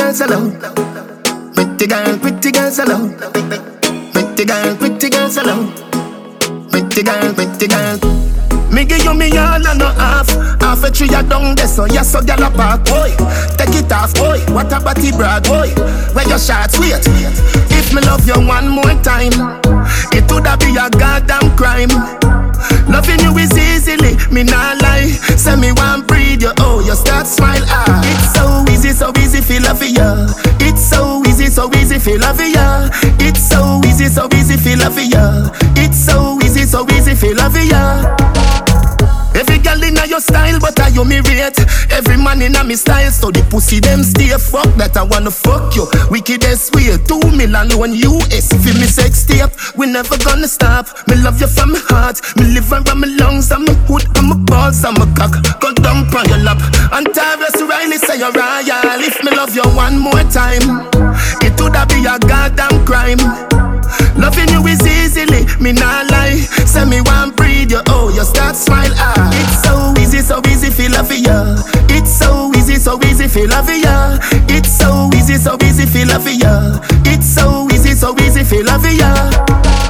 girls alone. Pretty girls alone. Pretty girls alone. Pretty girl. Me give you me all and no half. Half a tree a down there, so yes, so gyal a park, boy. Take it off, boy. What a body brag, boy. Where your shots, wait. If me love you one more time, it woulda be a goddamn crime. Loving you is easily, me nah lie. Say me want breathe you, oh, you start smile, ah. It's so easy, feel love ya. It's so easy, feel love ya. It's so easy, feel love ya. It's so easy, feel love ya. Every girl inna your style, but I you me rate. Every man inna me style, so the pussy them stay. Fuck that, I wanna fuck you. Wickedest way, 2 million on US. Feel me sex tape, we never gonna stop. Me love you from my heart, me liver and my lungs, and my hood, and my balls, and my cock. Go down on your lap, and Tyrus Riley say you're royal. If me love you one more time, it woulda be a goddamn crime. Loving you is easily, me nah lie. Say me want breathe you, oh, you start smile, ah. It's so easy, feel love ya. It's so easy, feel love ya. It's so easy, feel love ya. It's so easy, feel love ya.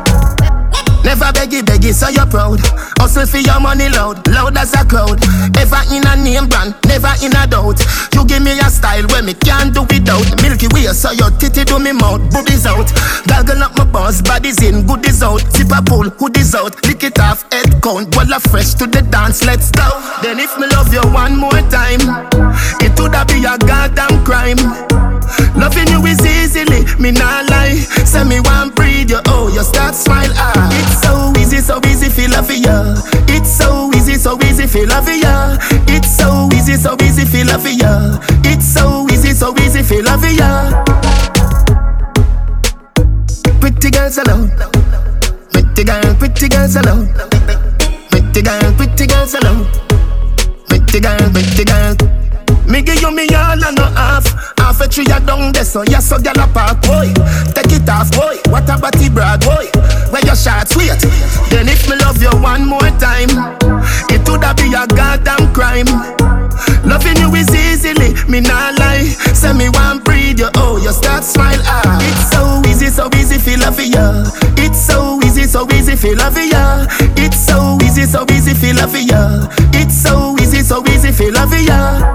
Never beggy, so you're proud. Hustle for your money loud as a crowd. Ever in a name brand, never in a doubt. You give me a style where me can't do without. Milky Way, so your titty do me mouth, boobies out. Gargle up my balls, body's in, goodies out. Zip a pull, hoodies out, lick it off, head count. Voila fresh to the dance, let's go. Then if me love you one more time, it woulda be a goddamn crime. Loving you is easily, me nah lie. Say me want breathe you, oh, you start smile, ah. It's so easy, feel love ya. It's so easy, feel love ya. It's so easy, feel love ya. It's so easy, feel love ya. Pretty girls alone. Pretty girls alone. Pretty girls alone. Pretty girl. Me give you me all and no half. Half a tree a down there, so yes, so gyal a park, boy. Take it off, boy. What a body brag, boy. Where your shots, wait. Then if me love you one more time, it woulda be a goddamn crime. Loving you is easily, me nah lie. Say me want breathe you, oh, you start smile, ah. It's so easy, feel love ya. It's so easy, feel love ya. It's so easy, feel love ya. It's so easy, feel love ya.